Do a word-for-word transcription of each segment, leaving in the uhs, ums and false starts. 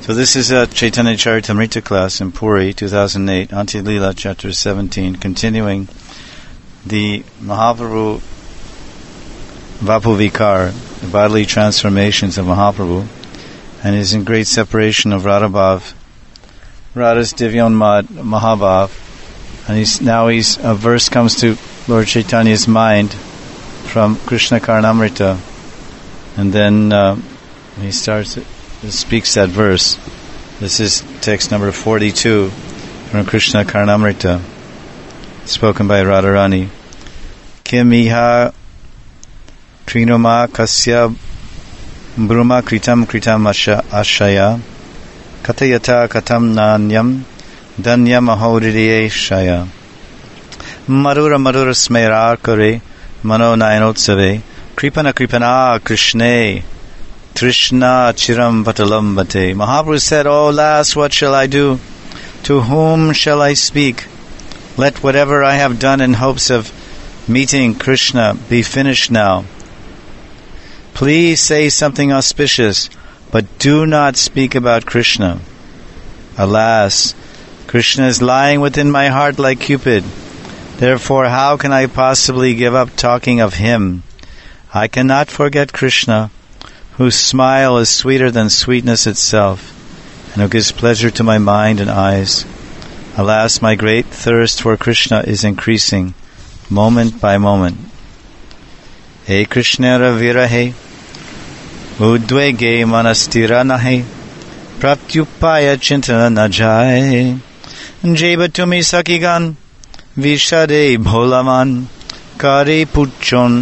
So this is a Chaitanya Charitamrita class in Puri, two thousand eight, Antya Leela, chapter seventeen, continuing the Mahaprabhu Vapuvikar, the bodily transformations of Mahaprabhu, and is in great separation of Radhabhav, Radha's Divyonmad Mahabhav, and he's now he's a verse comes to Lord Chaitanya's mind from Krishna Karnamrita, and then uh, he starts speaks that verse. This is text number forty-two from Krishna Karnamrita, spoken by Radharani. Kim iha trinoma kasya bruma kritam kritam ashaya katayata katam nanyam danyam ahoridye shaya marura marura smerar kare mano nayanotsave kripana kripana krishne Trishna chiram vatalam bate. Mahaprabhu said, "Oh, alas, what shall I do? To whom shall I speak? Let whatever I have done in hopes of meeting Krishna be finished now. Please say something auspicious, but do not speak about Krishna. Alas, Krishna is lying within my heart like Cupid. Therefore, how can I possibly give up talking of him? I cannot forget Krishna, whose smile is sweeter than sweetness itself, and who gives pleasure to my mind and eyes. Alas, my great thirst for Krishna is increasing, moment by moment. He Krishnara virahe, udvege manastira nahe, pratyupaya chintana najai, jeba tumi sakigan, vishade bholaman, kare puchon,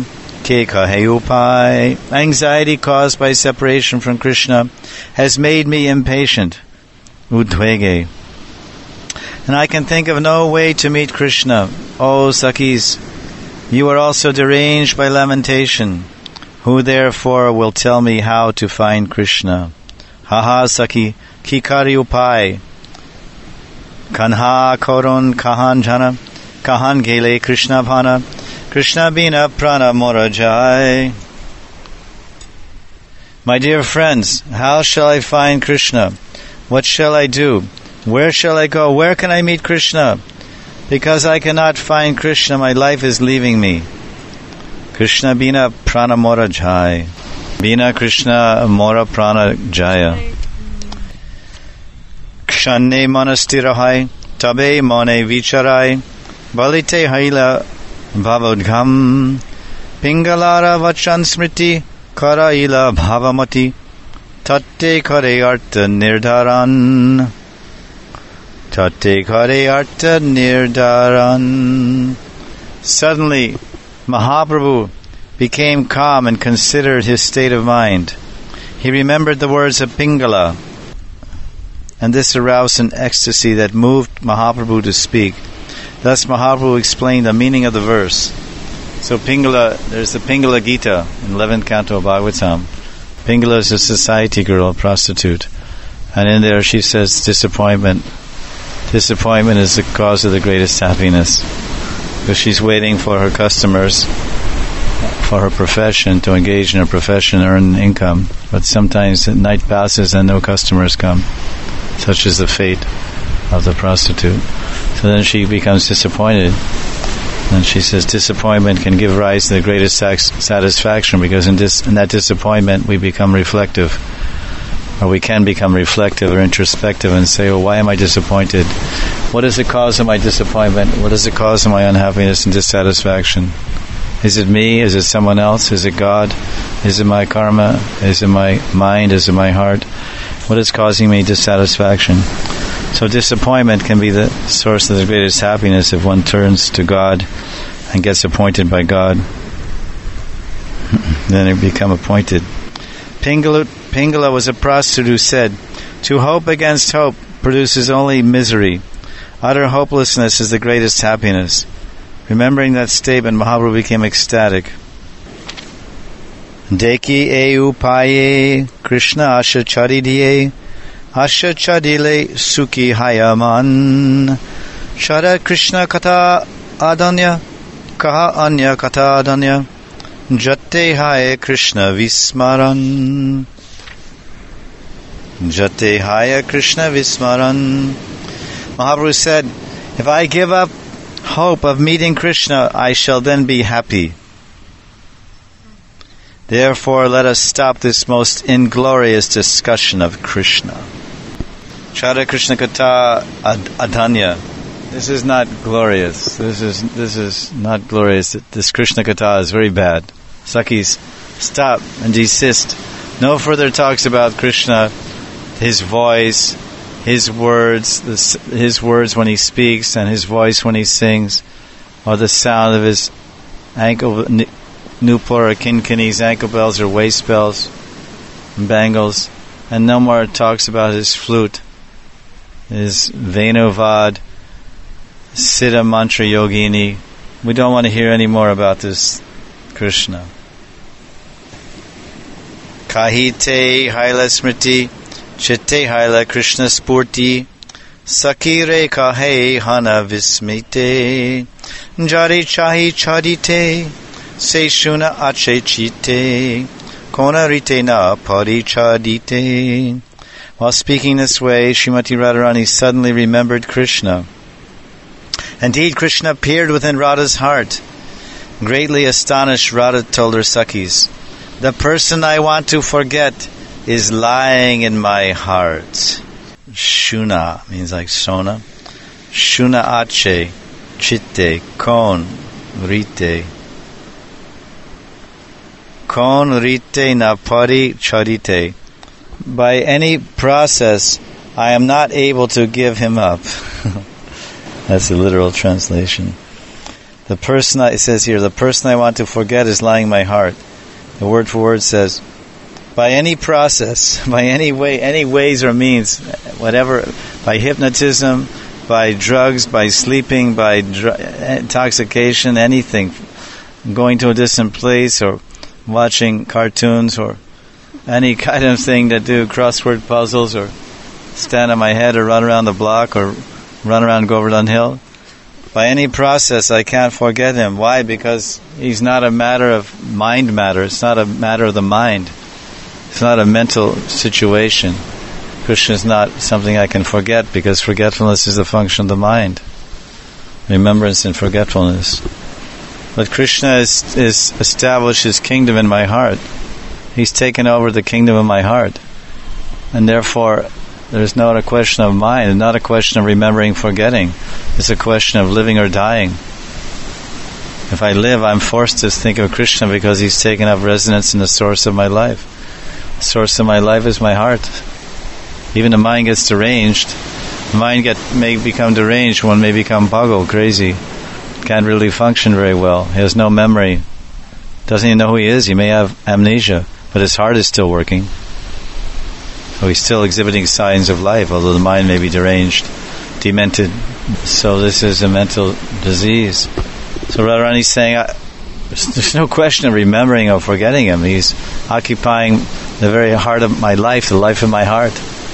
anxiety caused by separation from Krishna has made me impatient. Udvege. And I can think of no way to meet Krishna. O Sakis, you are also deranged by lamentation. Who therefore will tell me how to find Krishna? Haha Saki, kikari upai. Kanha koron kahan jana, kahan gele Krishna bhana. Krishna bina prana morajai. My dear friends, how shall I find Krishna? What shall I do? Where shall I go? Where can I meet Krishna? Because I cannot find Krishna, my life is leaving me. Krishna bina prana morajai. Bina Krishna mora prana jaya. Kshanne manastirahai, tabe mone vicharai, balite haila Bhavodgham Pingalara Vachan Smriti Karaila Bhavamati Tate Kare Arta Nirdaran Tate Kare Arta Nirdaran. Suddenly Mahaprabhu became calm and considered his state of mind. He remembered the words of Pingala, and this aroused an ecstasy that moved Mahaprabhu to speak. Thus Mahaprabhu explained the meaning of the verse. So Pingala, there's the Pingala Gita in eleventh canto of Bhagavatam. Pingala is a society girl, a prostitute. And in there she says disappointment. Disappointment is the cause of the greatest happiness. Because she's waiting for her customers, for her profession, to engage in her profession, earn income. But sometimes the night passes and no customers come. Such is the fate of the prostitute. So then she becomes disappointed, and she says disappointment can give rise to the greatest satisfaction, because in, dis- in that disappointment we become reflective, or we can become reflective or introspective and say, oh, why am I disappointed? What is the cause of my disappointment? What is the cause of my unhappiness and dissatisfaction? Is it me? Is it someone else? Is it God? Is it my karma? Is it my mind? Is it my heart? What is causing me dissatisfaction? So disappointment can be the source of the greatest happiness if one turns to God and gets appointed by God. Then it become appointed. Pingala, Pingala was a prostitute who said, "To hope against hope produces only misery. Utter hopelessness is the greatest happiness." Remembering that statement, Mahaprabhu became ecstatic. Deki e upaye Krishna asha charidiye Asha chadile suki hayaman Shara Krishna kata adanya Kaha anya kata adanya Jatte haye Krishna vismaran. Jate Haya Krishna Vismaran. Mahaprabhu said, if I give up hope of meeting Krishna, I shall then be happy. Therefore, let us stop this most inglorious discussion of Krishna. Chara Krishna Katha Adhanya. This is not glorious. This is this is not glorious. This Krishna Katha is very bad. Sakhis, stop and desist. No further talks about Krishna, his voice, his words, his words when he speaks, and his voice when he sings, or the sound of his ankle, Nupur or Kinkini's ankle bells or waist bells, and bangles, and no more talks about his flute, his Venuvad, Siddha Mantra Yogini. We don't want to hear any more about this Krishna. Kahite Haila Smriti, Chitte Haila Krishna Spurti, Sakire Kahe Hana Vismite, Jari Chahi Chadite, Se Shuna Ache Chite, Kona Rite Na Pari Chadite. While speaking this way, Srimati Radharani suddenly remembered Krishna. Indeed, Krishna appeared within Radha's heart. Greatly astonished, Radha told her Sakhis, the person I want to forget is lying in my heart. Shuna means like Sona. Shuna Ache, Chitte, Kon, Rite. Kon Rite Napari Charite. By any process, I am not able to give him up. That's the literal translation. The person, I, it says here, the person I want to forget is lying in my heart. The word for word says, by any process, by any way, any ways or means, whatever, by hypnotism, by drugs, by sleeping, by dr- intoxication, anything, going to a distant place or watching cartoons or any kind of thing that do crossword puzzles or stand on my head or run around the block or run around Govardhan Hill. By any process, I can't forget him. Why? Because he's not a matter of mind matter. It's not a matter of the mind. It's not a mental situation. Krishna is not something I can forget because forgetfulness is a function of the mind. Remembrance and forgetfulness. But Krishna is, is established his kingdom in my heart. He's taken over the kingdom of my heart. And therefore, there's not a question of mind, and not a question of remembering, forgetting. It's a question of living or dying. If I live, I'm forced to think of Krishna because he's taken up residence in the source of my life. The source of my life is my heart. Even the mind gets deranged. The mind get, may become deranged, one may become boggled, crazy. Can't really function very well. He has no memory. Doesn't even know who he is. He may have amnesia, but his heart is still working. So he's still exhibiting signs of life, although the mind may be deranged, demented. So this is a mental disease. So Radharani is saying, I, there's no question of remembering or forgetting him. He's occupying the very heart of my life, the life of my heart.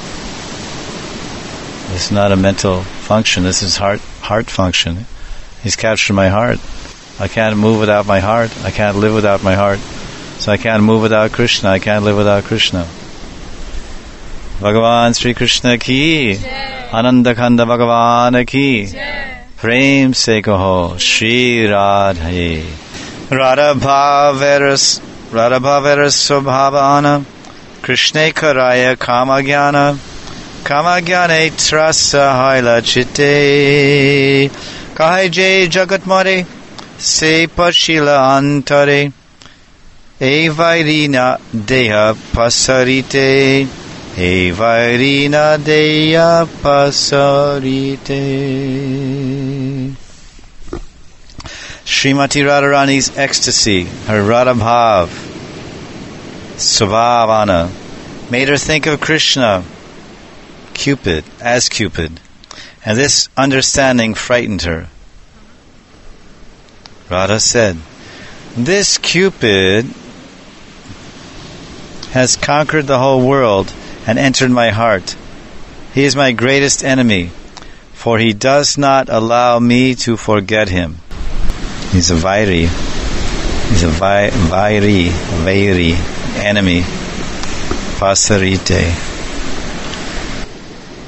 It's not a mental function. This is heart heart function. He's captured my heart. I can't move without my heart. I can't live without my heart. So I can't move without Krishna. I can't live without Krishna. Bhagavan Sri Krishna ki, Ananda Khanda Bhagavan ki, Prem se kaho Shri Radhe. Radha Bhaveras, Radha Bhaveras Swabhavana, Krishna Karaya Kama Jnana, Kama Jnane Trasa Haila Chitte, Kahai Jai Jagat Mare, Se Pashila Antare, E Vairina Deha Pasarite, E Vairina Deya Pasarite. Srimati Radharani's ecstasy, her Radha Bhav, Svabhavana, made her think of Krishna, Cupid, as Cupid. And this understanding frightened her. Radha said, this Cupid has conquered the whole world and entered my heart. He is my greatest enemy, for he does not allow me to forget him. He's a vairi. He's a vai, vairi, vairi, enemy. Pasarite.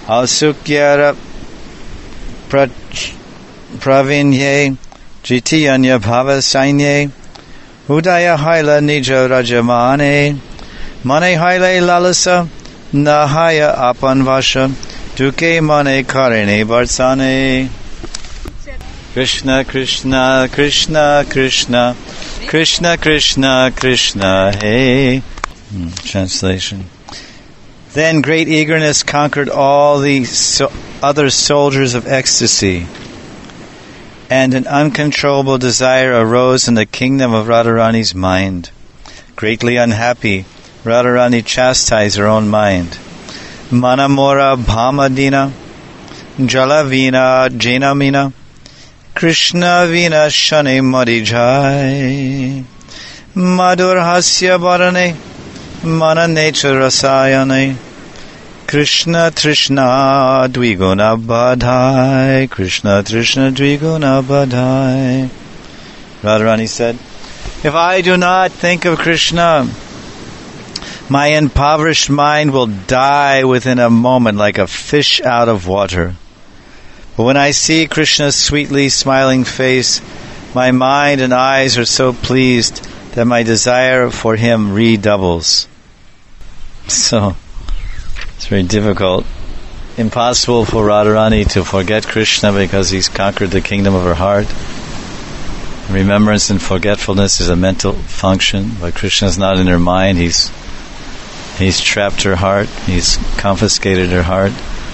Ausukyara pravinye jitiyanya bhava sainye Udaya haila nijo rajamane Mane haile lalasa Nahaya apanvasha Duke mane karine barsane Krishna Krishna Krishna Krishna Krishna Krishna Krishna Hey hmm, Translation. Then great eagerness conquered all the so- other soldiers of ecstasy, and an uncontrollable desire arose in the kingdom of Radharani's mind. Greatly unhappy, Radharani chastised her own mind. Manamora bhamadina, jalavina janamina, Krishna vina shane madijai, madur hasya barane, mana nature rasayane, Krishna Trishna Dviguna Badhai, Krishna Trishna Dviguna Badhai. Radharani said, if I do not think of Krishna, my impoverished mind will die within a moment like a fish out of water. But when I see Krishna's sweetly smiling face, my mind and eyes are so pleased that my desire for him redoubles. So, it's very difficult, impossible for Radharani to forget Krishna because he's conquered the kingdom of her heart. Remembrance and forgetfulness is a mental function, but Krishna is not in her mind. He's he's trapped her heart. He's confiscated her heart.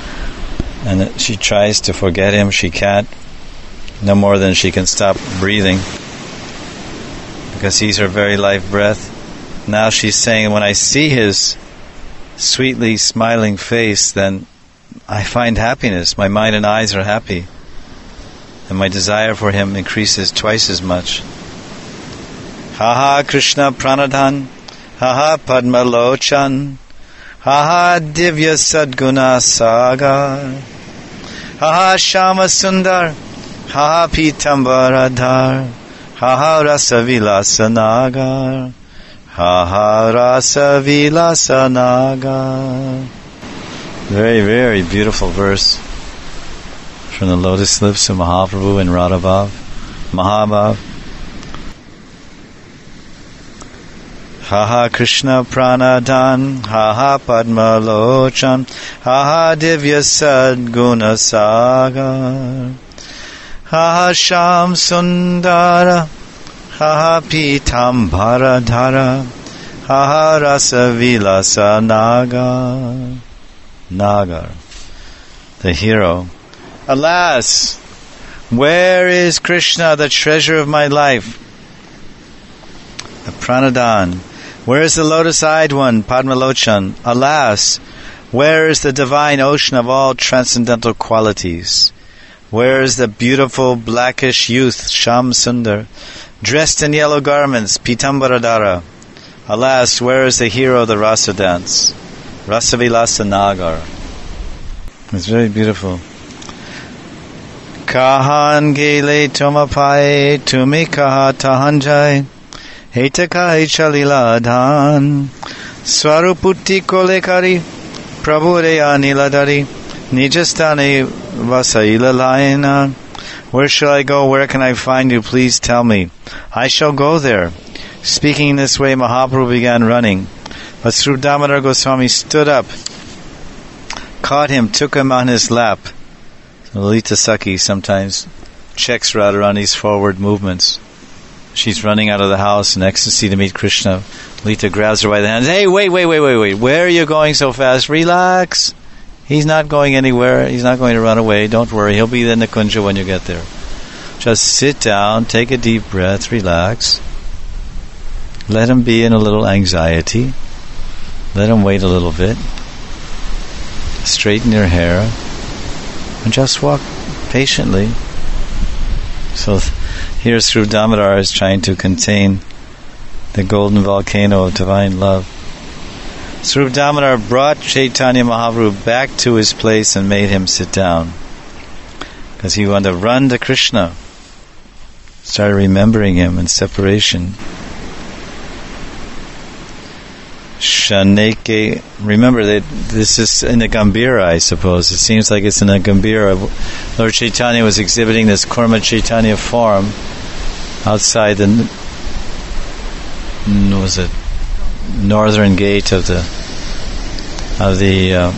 And she tries to forget him. She can't. No more than she can stop breathing because he's her very life breath. Now she's saying, when I see his sweetly smiling face, then I find happiness. My mind and eyes are happy. And my desire for him increases twice as much. Ha ha Krishna Pranadhan, ha ha Padma Lochan, ha ha Divya Sadguna Sagar, ha ha Shama Sundar, ha ha Pitambaradhar, ha ha Rasa Vilasa Nagar, ha ha Rasa Vilasa Nagar. Very, very beautiful verse from the lotus lips of Mahaprabhu and Radhabhav, Mahabhav. Ha ha Krishna Pranadhan, ha ha Padma Lochan, ha ha Divya Sadguna Sagar, ha ha Sham Sundara, ha ha Pitambara Dhara, ha ha Rasa Vilasa Nagar. Nagar, the hero. Alas, where is Krishna, the treasure of my life? The Pranadhan. Where is the lotus-eyed one, Padmalochan? Alas, where is the divine ocean of all transcendental qualities? Where is the beautiful blackish youth, Sham Sundar, dressed in yellow garments, Pitambaradhara? Alas, where is the hero of the rasa dance? Rasavilasa Nagar. It's very beautiful. Kahan gele tomapai tumi kaha tahanjai hetakai chalila dhan swaruputti kolekari prabhure aniladari nijastane vasaila layana. Where shall I go? Where can I find you? Please tell me. I shall go there. Speaking in this way, Mahaprabhu began running. But Sri Damodar Goswami stood up, caught him, took him on his lap. So Lalita Sakhi sometimes checks Radharani's forward movements. She's running out of the house in ecstasy to meet Krishna. Lalita grabs her by the hand. Hey, wait, wait, wait, wait, wait. Where are you going so fast? Relax. He's not going anywhere. He's not going to run away. Don't worry. He'll be in the Kunja when you get there. Just sit down, take a deep breath, relax. Let him be in a little anxiety. Let him wait a little bit. Straighten your hair. And just walk patiently. So here Sri Damodar is trying to contain the golden volcano of divine love. Sri Damodar brought Chaitanya Mahaprabhu back to his place and made him sit down. Because he wanted to run to Krishna. Started remembering him in separation. Shaneke. Remember that this is in the Gambhira, I suppose. It seems like it's in the Gambhira. Lord Chaitanya was exhibiting this Kurma Chaitanya form outside the was it northern gate of the of the uh,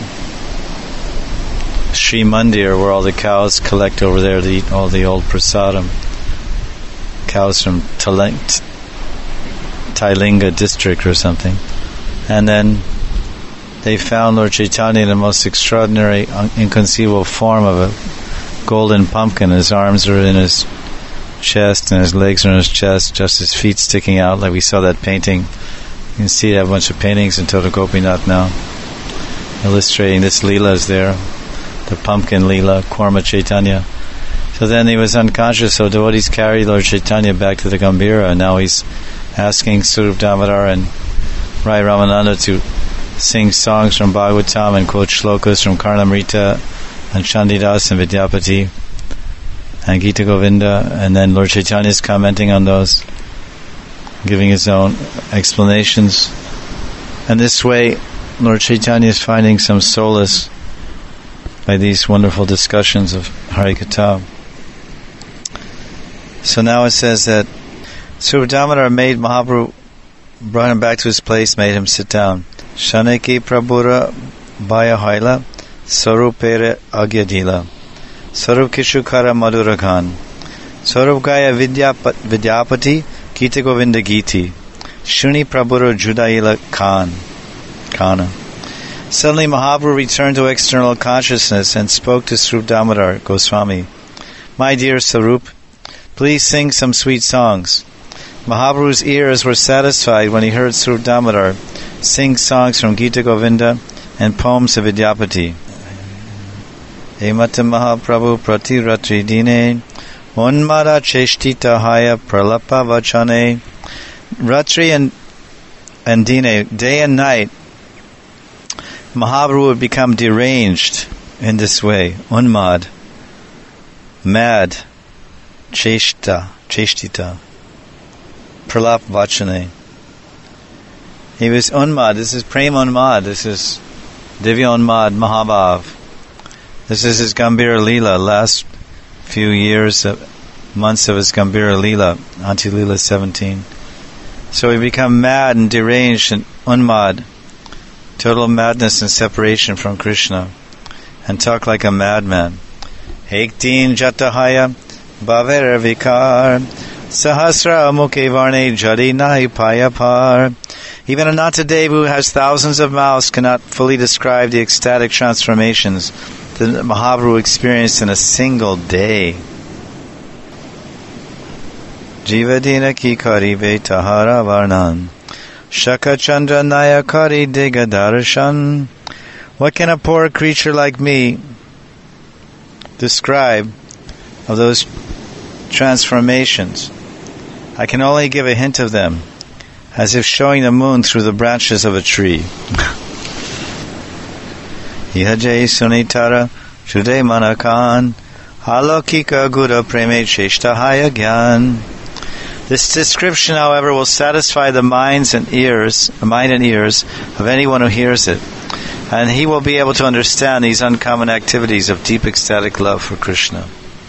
Sri Mandir, where all the cows collect over there to eat all the old prasadam. Cows from Talent. Tailinga district or something, and then they found Lord Chaitanya in the most extraordinary, inconceivable form of a golden pumpkin. His arms are in his chest and his legs are in his chest, just his feet sticking out, like we saw that painting. You can see they have a bunch of paintings in Tota Gopinath now illustrating this Leela is there, the pumpkin Leela, Kurma Chaitanya. So then he was unconscious, so devotees carried Lord Chaitanya back to the Gambhira, and now he's asking Swarup Damodar and Rai Ramananda to sing songs from Bhagavatam and quote shlokas from Karnamrita and Chandidas and Vidyapati and Gita Govinda, and then Lord Chaitanya is commenting on those, giving his own explanations. And this way Lord Chaitanya is finding some solace by these wonderful discussions of Harikatha. So now it says that Swarup Damodar made Mahaprabhu, brought him back to his place, made him sit down. Shaneki Prabhura Baya Haila Sarupere Agyadila Sarup Kishukara Madhuragan Sarup Gaya Vidyapati Gita Govinda Giti Shuni Prabhura Judaila Khan Kana. Suddenly Mahaprabhu returned to external consciousness and spoke to Swarup Damodar Goswami. My dear Sarup, please sing some sweet songs. Mahaprabhu's ears were satisfied when he heard Swarup Damodar sing songs from Gita Govinda and poems of Vidyapati. Emata Mahaprabhu Prati Ratri Dine Unmada Cheshtita Haya Pralapa Vachane. Ratri and, and Dine, day and night, Mahaprabhu would become deranged in this way. Unmad, mad, Cheshta, Cheshtita. Pralap Vachane. He was Unmad. This is Prem Unmad. This is Divya Unmad Mahabhav. This is his Gambhira Leela. Last few years, uh, months of his Gambhira Leela, Anti Leela seventeen. So he become mad and deranged and Unmad, total madness and separation from Krishna, and talk like a madman. Ek din jatahaya bhaver vikar Sahasra mukhe varne jari nahi paya par. Even Anantadev, who has thousands of mouths, cannot fully describe the ecstatic transformations that Mahaprabhu experienced in a single day. Jivadina ki karive tahara varnan Shaka Chandra Nayakari Digadarshan. What can a poor creature like me describe of those transformations? I can only give a hint of them, as if showing the moon through the branches of a tree. Ihajay Sunitara Shude Manakan Alokika Gura Preme Cheshtahaya Gyan. This description, however, will satisfy the minds and ears, the mind and ears of anyone who hears it, and he will be able to understand these uncommon activities of deep ecstatic love for Krishna.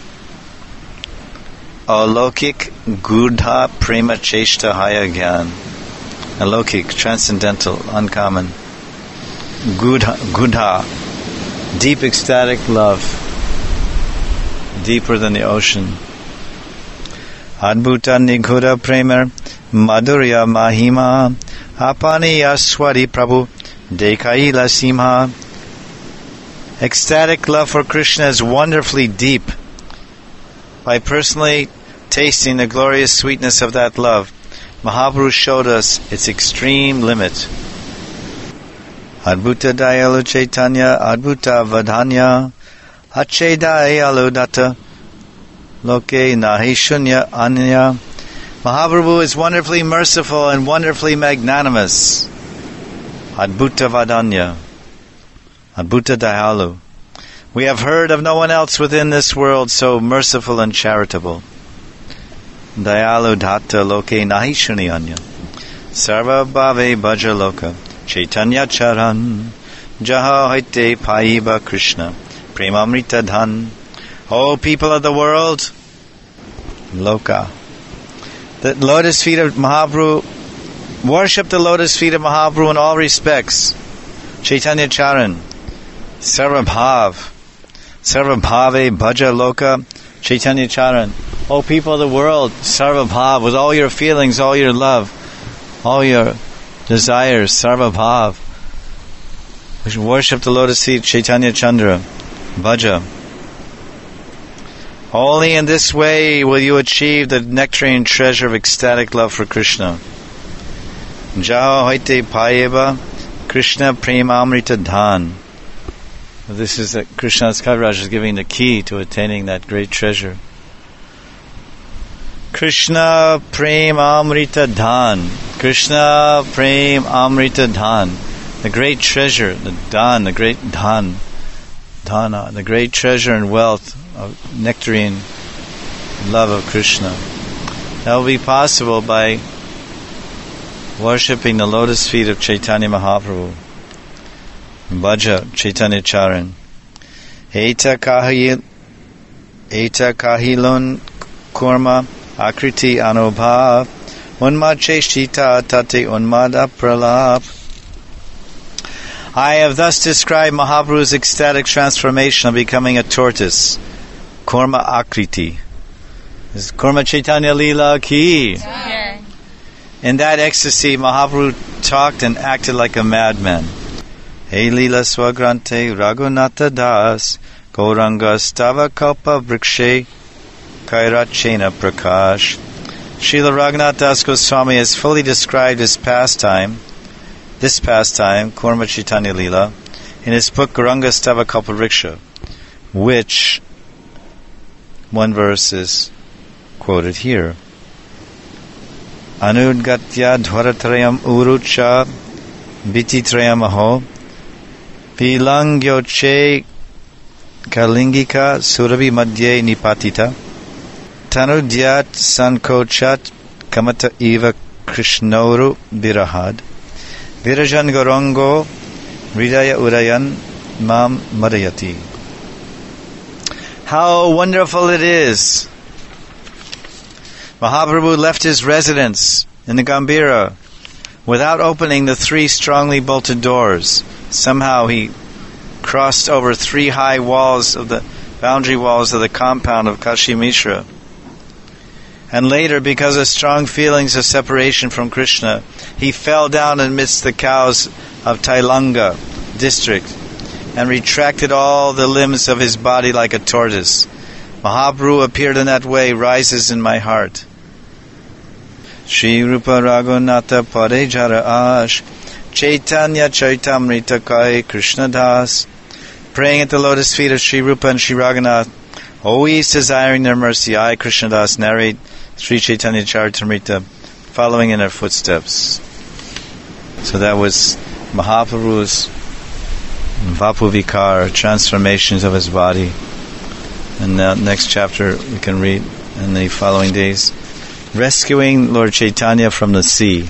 Alokik Gudha Prema Cheshta Haya Gyan. Alokik, transcendental, uncommon. Gudha, Gudha, deep ecstatic love, deeper than the ocean. Adbhuta Nigudha Prema Madhurya Mahima Apani Yaswari Prabhu Dekaila Simha. Ecstatic love for Krishna is wonderfully deep. By personally tasting the glorious sweetness of that love, Mahaprabhu showed us its extreme limit. Adbhuta Dayalu Chaitanya Adbhuta Vadhanya Ache Dayalu Datta Loke Nahi Shunya Anya. Mahaprabhu is wonderfully merciful and wonderfully magnanimous. Adbhuta Vadanya Adbhuta Dayalu. We have heard of no one else within this world so merciful and charitable. Dayalu Dhatta Loke Nahi Shunyanya Sarva Bhave Bhaja Loka Chaitanya Charan, Jaha Haite Paiba Krishna, Premamrita Dhan. O people of the world, Loka, the lotus feet of Mahaprabhu, worship the lotus feet of Mahaprabhu in all respects. Chaitanya Charan, Sarvabhav, Sarvabhave Bhaja Loka, Chaitanya Charan. O people of the world, Sarvabhav, with all your feelings, all your love, all your desires, Sarvabhav. Worship the lotus feet, Chaitanya Chandra, Bhaja. Only in this way will you achieve the nectarine treasure of ecstatic love for Krishna. Jaho Haite Payeva, Krishna Premamrita Dhan. This is that Krishna's Kaviraj is giving the key to attaining that great treasure. Krishna Prem Amrita Dhan. Krishna Prem Amrita Dhan. The great treasure, the Dhan, the great Dhan. Dhana, the great treasure and wealth of nectarine love of Krishna. That will be possible by worshipping the lotus feet of Chaitanya Mahaprabhu. Bhaja Chaitanya Charan. Eta kahil, Eta kahilun kurma akriti anubhav unmad cheshita tate unmad apralap. I have thus described Mahaprabhu's ecstatic transformation of becoming a tortoise. Kurma akriti. This is Kurma Chaitanya Leela ki. Yeah. In that ecstasy, Mahaprabhu talked and acted like a madman. Hey Leela Swagrante Raghunatha Das Gauranga Stava Kalpa Vrikshe Kairachena Prakash. Srila Raghunath Das Goswami has fully described his pastime, this pastime, Kurma Chaitanya Leela, in his book Gauranga Stava Kalpa Vriksha, which one verse is quoted here. Anudgatya Dhvaratrayam Urucha Vititrayam Aho Pilangyoche Kalingika Surabhi Madhye Nipatita Tanudyat Sankochat Kamata Eva Krishnoru Virahad Virajan Gorongo Hridaya Urayan Mam Madayati. How wonderful it is! Mahaprabhu left his residence in the Gambhira without opening the three strongly bolted doors. Somehow he crossed over three high walls of the boundary walls of the compound of Kashi Mishra. And later, because of strong feelings of separation from Krishna, he fell down amidst the cows of Tailanga district and retracted all the limbs of his body like a tortoise. Mahaprabhu appeared in that way, rises in my heart. Shri Rupa Raghunatha Pade Jara Ash Chaitanya Chaitamrita Kai Krishna Das. Praying at the lotus feet of Shri Rupa and Shri Raghunath, always desiring their mercy, I, Krishna Das, narrate Sri Chaitanya Charitamrita, following in their footsteps. So that was Mahaprabhu's Vapu Vikar, transformations of his body. And the next chapter we can read in the following days. Rescuing Lord Chaitanya from the sea.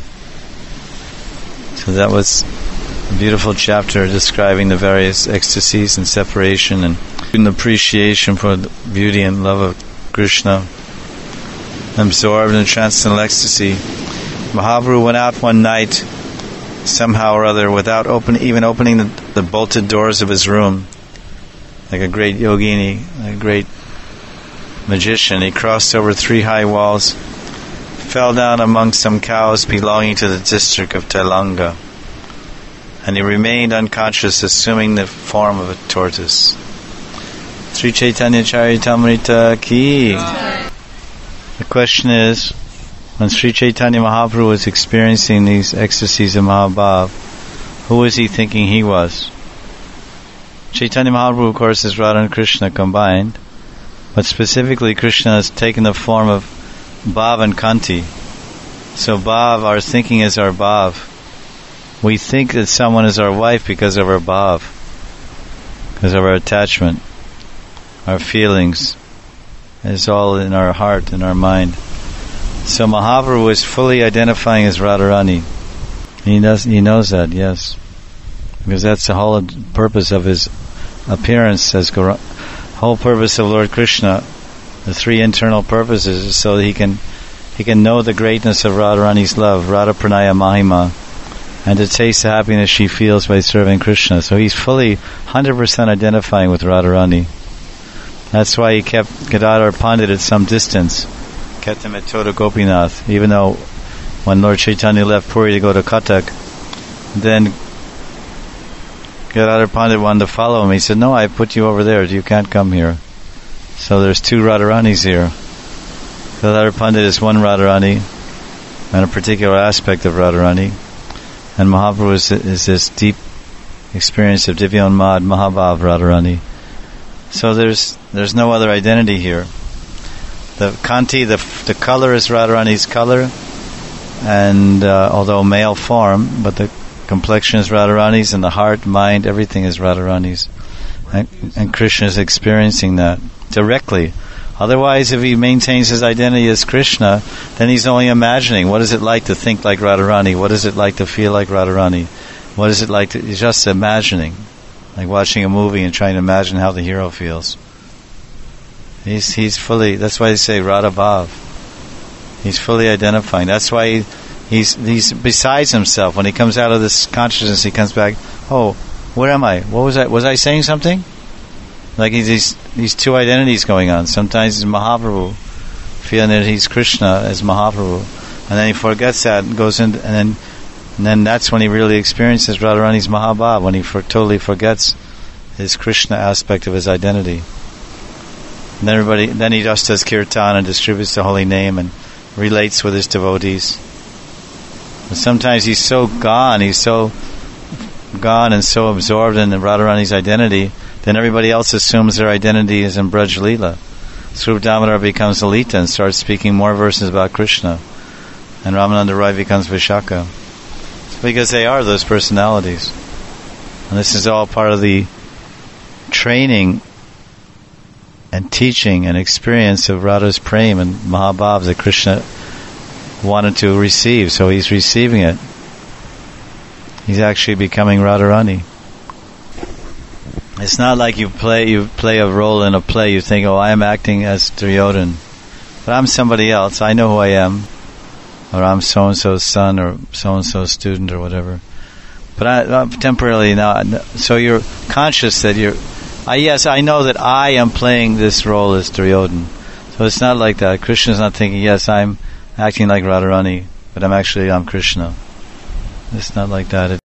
So that was a beautiful chapter describing the various ecstasies and separation and an appreciation for the beauty and love of Krishna. Absorbed in transcendental ecstasy, Mahaprabhu went out one night, somehow or other, without open, even opening the, the bolted doors of his room. Like a great yogini, a great magician, he crossed over three high walls, fell down among some cows belonging to the district of Tailanga, and he remained unconscious, assuming the form of a tortoise. Sri Chaitanya Charitamrita ki. The question is, when Sri Chaitanya Mahaprabhu was experiencing these ecstasies of Mahabhav, who was he thinking he was? Chaitanya Mahaprabhu, of course, is Radha and Krishna combined, but specifically Krishna has taken the form of Bhav and Kanti. So Bhav, our thinking is our Bhav. We think that someone is our wife because of our Bhav, because of our attachment, our feelings. It's all in our heart, in our mind. So Mahaprabhu is fully identifying as Radharani. He knows, he knows that, yes. Because that's the whole purpose of his appearance as Gaura. Whole purpose of Lord Krishna, the three internal purposes, is so that he can he can know the greatness of Radharani's love, Radha Pranaya Mahima, and to taste the happiness she feels by serving Krishna. So he's fully one hundred percent identifying with Radharani. That's why he kept Gadadhar Pandit at some distance, kept him at Tota Gopinath, even though when Lord Chaitanya left Puri to go to Cuttack, then Gadadhar Pandit wanted to follow him. He said, no, I put you over there. You can't come here. So there's two Radharanis here. Gadadhar Pandit is one Radharani and a particular aspect of Radharani. And Mahaprabhu is, is this deep experience of Divyanmad Mahabhav Radharani. So there's there's no other identity here. The Kanti, the the color is Radharani's color, and uh, although male form, but the complexion is Radharani's, and the heart, mind, everything is Radharani's. And, and Krishna is experiencing that directly. Otherwise, if he maintains his identity as Krishna, then he's only imagining. What is it like to think like Radharani? What is it like to feel like Radharani? What is it like to... He's just imagining. Like watching a movie and trying to imagine how the hero feels. He's he's fully... That's why they say Radha Bhav. He's fully identifying. That's why he, he's he's besides himself. When he comes out of this consciousness, he comes back, oh, where am I? What was I? Was I saying something? Like he's these these two identities going on. Sometimes he's Mahaprabhu, feeling that he's Krishna as Mahaprabhu, and then he forgets that and goes in, and then and then that's when he really experiences Radharani's Mahabhav, when he for, totally forgets his Krishna aspect of his identity. And then everybody, then he just does kirtan and distributes the holy name and relates with his devotees. But sometimes he's so gone, he's so gone and so absorbed in Radharani's identity, then everybody else assumes their identity is in Braj Leela. Swarup Damodar becomes Lalita and starts speaking more verses about Krishna. And Ramananda Roy becomes Vishaka. It's because they are those personalities. And this is all part of the training and teaching and experience of Radha's Prem and Mahabhav that Krishna wanted to receive. So he's receiving it. He's actually becoming Radharani. It's not like you play you play a role in a play, you think, oh, I am acting as Duryodhana, but I'm somebody else. I know who I am, or I'm so-and-so's son, or so-and-so's student, or whatever. But I, uh, temporarily now, so you're conscious that you're, I, yes, I know that I am playing this role as Duryodhana. So it's not like that. Krishna's not thinking, yes, I'm acting like Radharani, but I'm actually, I'm Krishna. It's not like that. It